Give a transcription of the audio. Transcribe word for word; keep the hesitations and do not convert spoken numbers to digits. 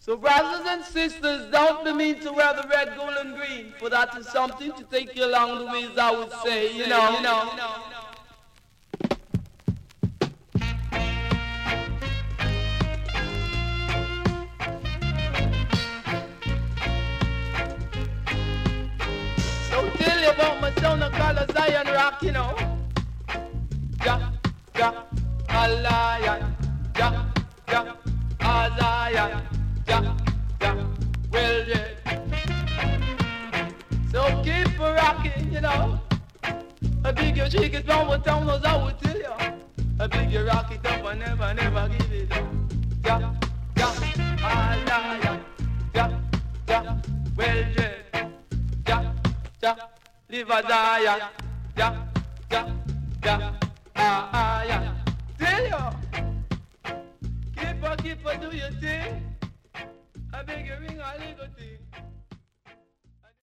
So brothers and sisters, don't be mean to wear the red, gold, and green, for that is something to take you along the ways, I would say, you know, you know. So tell you about my son, I call a Zion Rock, you know. Ja, ja, Allah, ja, ja, ja, Zion. Yeah, yeah, well, yeah. So keep rocking, you know. A big you shake it from what town knows I would tell you. A big you rock it up and never, never give it up. Yeah, yeah, ah, yeah, yeah, yeah, yeah, well, yeah. Yeah, yeah, live a Zion. Yeah, yeah, yeah, ah, ah, yeah. Tell you. Keep on, keep on, do your thing. I beg you ring a little thing.